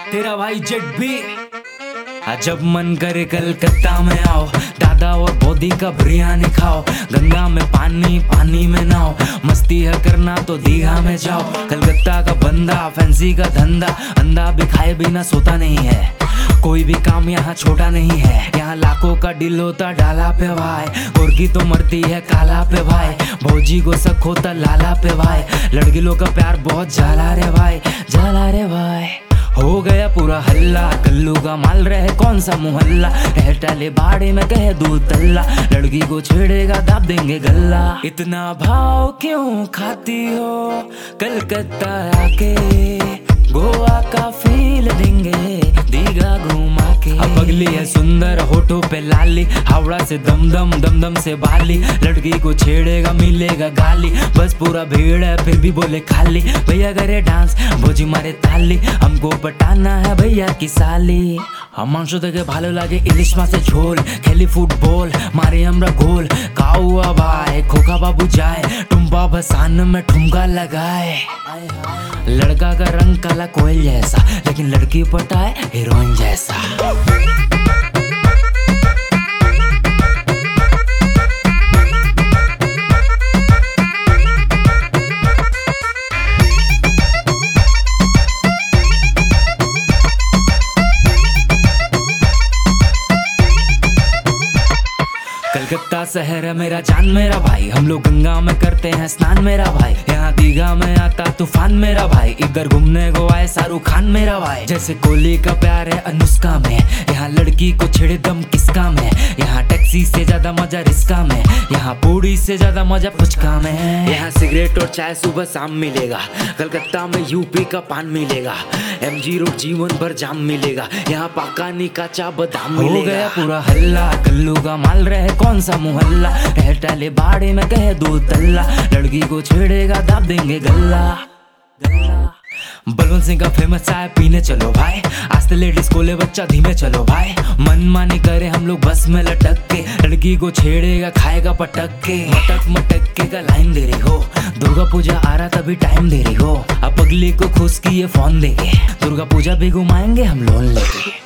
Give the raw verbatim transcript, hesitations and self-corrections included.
तेरा भाई जेट भी। जब मन करे कलकत्ता में आओ, दादा और बोदी का बिरयानी खाओ, गंगा में पानी पानी में नाओ, मस्ती है करना तो दीघा में जाओ। कलकत्ता का बंदा फैंसी का धंधा, अंधा भी खाए बिना सोता नहीं है, कोई भी काम यहाँ छोटा नहीं है। यहाँ लाखों का डील होता डाला पे भाई, गोरकी तो मरती है काला पे भाई, भौजी को शक होता लाला पे भाई, लड़की लोग का प्यार बहुत जाला रे भाई, जाला रे भाई। हो गया पूरा हल्ला, कल्लू का माल रहे कौन सा मोहल्ला, रह टाले बाड़े में कहे दूध तल्ला, लड़की को छेड़ेगा दाब देंगे गल्ला। इतना भाव क्यों खाती हो कलकत्ता आके, गोवा का फील देंगे दीघा घुमा के। अब अगली है सुंदर होठों पे लाली, हावड़ा से दम दम दम दम से बाली, लड़की को छेड़ेगा मिलेगा गाली, बस पूरा भीड़ है फिर भी बोले खाली, भैया करे डांस भोजी मारे ताली, हमको पटाना है भैया की साली। हम मांसो देखे भालो लागे इलिश मासे झोल, खेली फुटबॉल मारे हमरा गोल, काउआ भाई खोखा बाबू जाए, टुम्बा बसान में ठुमका लगाए। लड़का का रंग काला कोयल जैसा, लेकिन लड़की पटाए हीरोइन जैसा। कलकत्ता शहर है मेरा जान मेरा भाई, हम लोग गंगा में करते हैं स्नान मेरा भाई, यहाँ दीघा में आता तूफान मेरा भाई, इधर घूमने को आए शाहरुख खान मेरा भाई। जैसे कोहली का प्यार है अनुष्का में, यहाँ लड़की को छेड़े दम किसका में, यहाँ टैक्सी से ज्यादा मजा रिस्का में, यहाँ पूड़ी से ज्यादा मजा पुचका में। यहाँ सिगरेट और चाय सुबह शाम मिलेगा, कलकत्ता में यूपी का पान मिलेगा, एम जी रोड जीवन भर जाम मिलेगा, यहाँ पाकानी का चा बादाम मिलेगा। हो गया पूरा हल्ला, कल्लू का माल रहे कौन सा मोहल्ला, रह टाले बाड़े में कहे दूध तल्ला, लड़की को छेड़ेगा दाब देंगे गल्ला। बलवंत सिंह का फेमस चाय पीने चलो भाई, आस्ते लेडीज को ले बच्चा धीमे चलो भाई, मन मानी करे हम लोग बस में लटक के, लड़की को छेड़ेगा खाएगा पटक के, मटक मटक के का लाइन दे रही हो, दुर्गा पूजा आ रहा तभी टाइम दे रही हो, अब अगली को खुश की ये फोन देके, दुर्गा पूजा भी घुमाएंगे हम लोन लेके।